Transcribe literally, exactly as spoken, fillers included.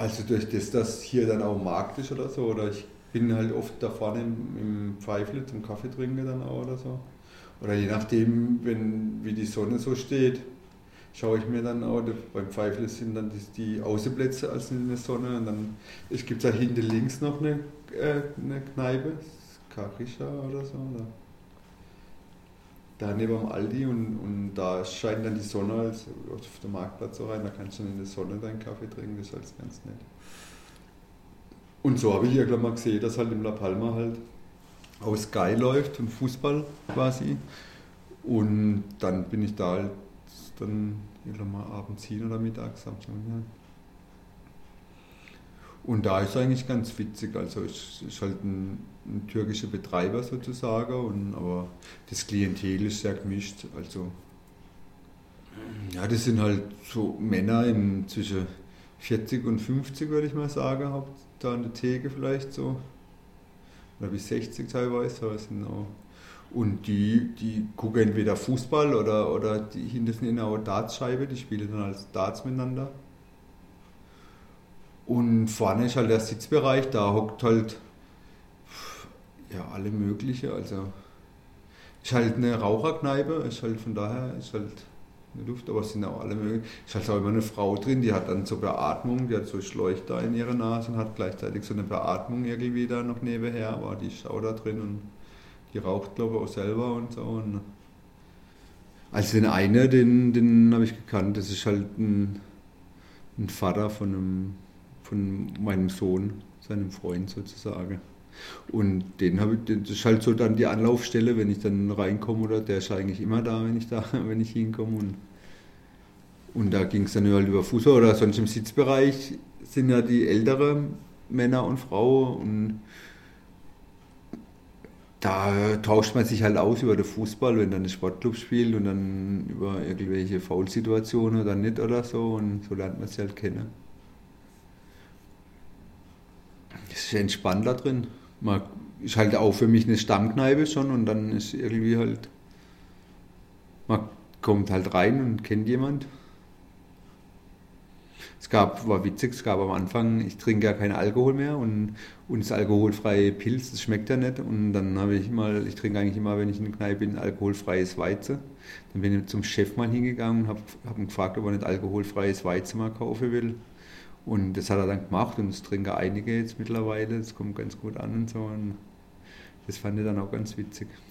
Also durch das, dass hier dann auch Markt ist oder so, oder ich bin halt oft da vorne im, im Pfeifle zum Kaffee trinken dann auch oder so. Oder je nachdem, wenn, wie die Sonne so steht, schaue ich mir dann auch, beim Pfeifle sind dann die, die Außenplätze als in der Sonne und dann, es gibt da hinten links noch eine, äh, eine Kneipe, Karischa oder so, oder da neben dem Aldi und, und da scheint dann die Sonne als auf den Marktplatz so rein, da kannst du dann in der Sonne deinen Kaffee trinken, das ist halt ganz nett. Und so habe ich ja mal gesehen, dass halt im La Palma halt auch Sky läuft und Fußball quasi. Und dann bin ich da halt dann ich glaub mal abends hin oder mittags. Samstag, ja. Und da ist eigentlich ganz witzig, also es ist halt ein, ein türkischer Betreiber sozusagen, und, aber das Klientel ist sehr gemischt. Also ja, das sind halt so Männer in zwischen vierzig und fünfzig, würde ich mal sagen, haupt da an der Theke vielleicht so. Oder bis sechzig teilweise. Aber sind auch, und die, die gucken entweder Fußball oder, oder die hinten sind auch Dartscheibe, die spielen dann als Darts miteinander. Und vorne ist halt der Sitzbereich, da hockt halt ja, alle mögliche. Also ist halt eine Raucherkneipe, ist halt von daher ist halt eine Luft, aber es sind auch alle möglichen. Ist halt auch immer eine Frau drin, die hat dann so Beatmung, die hat so Schläuche da in ihrer Nase und hat gleichzeitig so eine Beatmung irgendwie da noch nebenher, aber die ist auch da drin und die raucht, glaube ich, auch selber und so. Und also den einen, den, den habe ich gekannt, das ist halt ein, ein Vater von einem von meinem Sohn, seinem Freund sozusagen. Und den habe ich, das ist halt so dann die Anlaufstelle, wenn ich dann reinkomme, oder der ist eigentlich immer da, wenn ich da, wenn ich hinkomme. Und, und da ging es dann halt über Fußball oder sonst im Sitzbereich sind ja die älteren Männer und Frauen, und da tauscht man sich halt aus über den Fußball, wenn dann ein Sportclub spielt, und dann über irgendwelche Foulsituationen oder nicht oder so, und so lernt man sich halt kennen. Es ist entspannt da drin. Man ist halt auch für mich eine Stammkneipe schon, und dann ist irgendwie halt, man kommt halt rein und kennt jemand. Es gab, war witzig, es gab am Anfang, ich trinke ja keinen Alkohol mehr, und, und das alkoholfreie Pilz, das schmeckt ja nicht, und dann habe ich mal, ich trinke eigentlich immer, wenn ich in der Kneipe bin, alkoholfreies Weizen. Dann bin ich zum Chef mal hingegangen und habe hab ihn gefragt, ob er nicht alkoholfreies Weizen mal kaufen will. Und das hat er dann gemacht, und das trinken einige jetzt mittlerweile, das kommt ganz gut an und so. Und das fand ich dann auch ganz witzig.